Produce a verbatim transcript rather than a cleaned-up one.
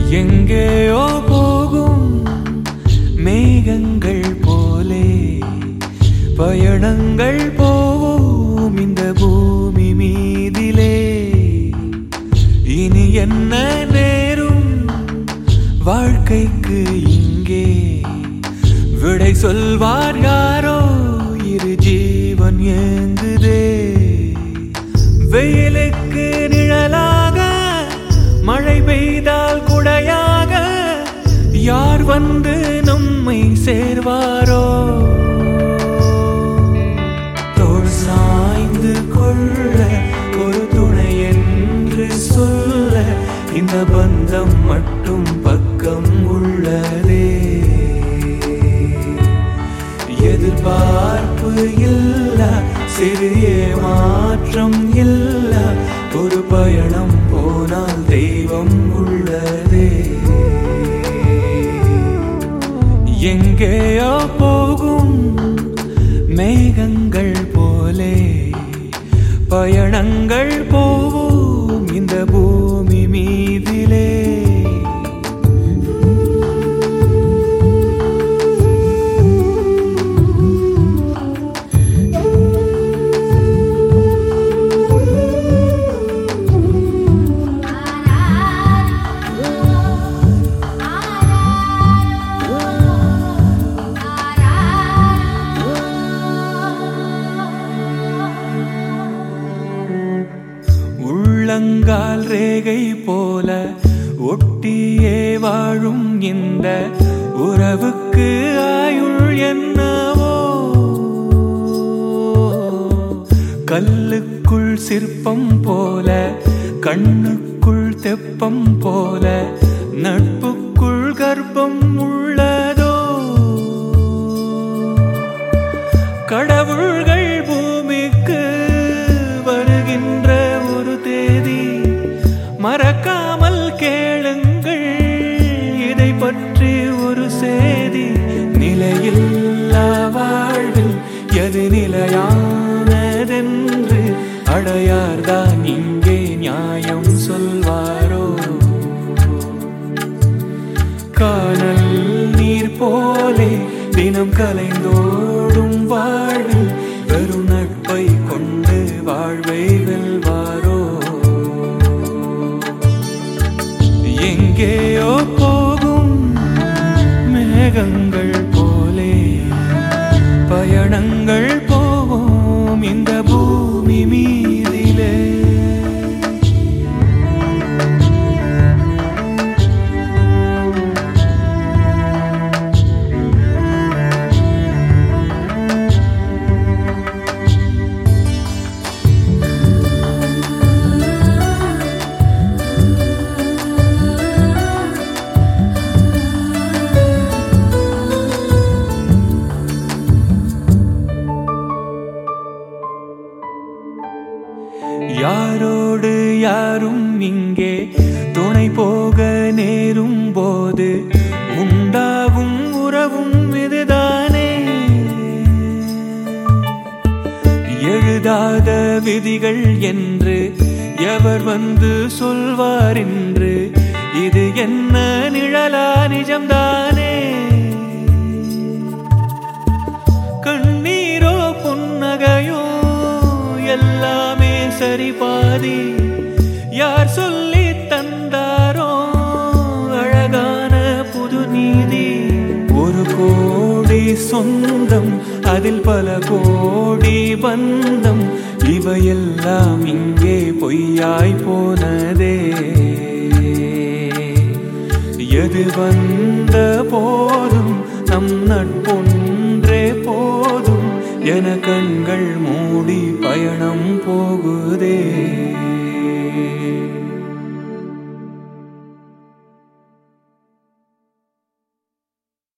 எங்கேயோ போகும் மேகங்கள் போலே பயணங்கள் போவோம் இந்த பூமி மீதிலே. இனி என்ன நேரும் வாழ்க்கைக்கு இங்கே விடை சொல்வார் யாரோ. இரு ஜீவன் ஏங்குதே வெயிலுக்கு நிழலாக, மழை பெய்தால் குடையாக யார் வந்து நம்மை சேர்வாரோ. தோள் சாய்ந்து கொள்ள ஒரு துணை என்று சொல்ல இந்த பந்தம் மட்டும் பக்கம் உள்ளதே. எதிர்பார்ப்பு இல்ல, சிறு ஏமாற்றம் இல்ல, ஒரு பயணம் போனால் தெய்வம் உள்ளதே. எங்கேயோ போகும் மேகங்கள் போலே பயணங்கள் போவோம் இந்த பூமி மீதிலே. உள்ளங்கால் ரேகை போல ஒட்டியே வாழும் இந்த உறவுக்கு ஆயுள் என்னவோ. கல்லுக்குள் சிற்பம் போல, கண்ணுக்குள் தெப்பம் போல, நட்புக்குள் கர்ப்பம் உள்ளதோ. கடவுள்கள் பூமிக்கு வருகின்ற ஒரு தேதி மறக்காமல் கேளுங்கள் இதை பற்றி ஒரு செய்தி. நிலையில்லா வாழ்வில் எது நிலையானதென்று அடையார்தான் இங்கே நியாயம் சொல்வாரோ. காணல் நீர் போலே தினம் கலைந்தோடும் வாழ்வில் வெறும் நட்பை கொண்டு வாழ்வை வெல்வாரோ. எங்கேயோ போகும் மேகங்கள் போலே பயணங்கள் போவோம் இந்த பூமி மீதிலே. யாரோடு யாரும் இங்கே துணை போக நேரும் போது உண்டாகும் உறவும் இதுதானே. எழுதாத விதிகள் என்று எவர் வந்து சொல்வார் என்று இது என்ன நிழலா நிஜம்தானே. கண்ணீரோ புன்னகையோ எல்லாமே சரி பாதி. யார் சொல்லி தந்தாரோ அழகான புது நீதி. ஒரு கோடி சொந்தம், அதில் பல கோடி பந்தம், இவையெல்லாம் இங்கே பொய்யாய் போனதே. எது வந்த போதும் நம் நட்பொன்றே போதும் என கண்கள் மூடி பயணம் போகுதே.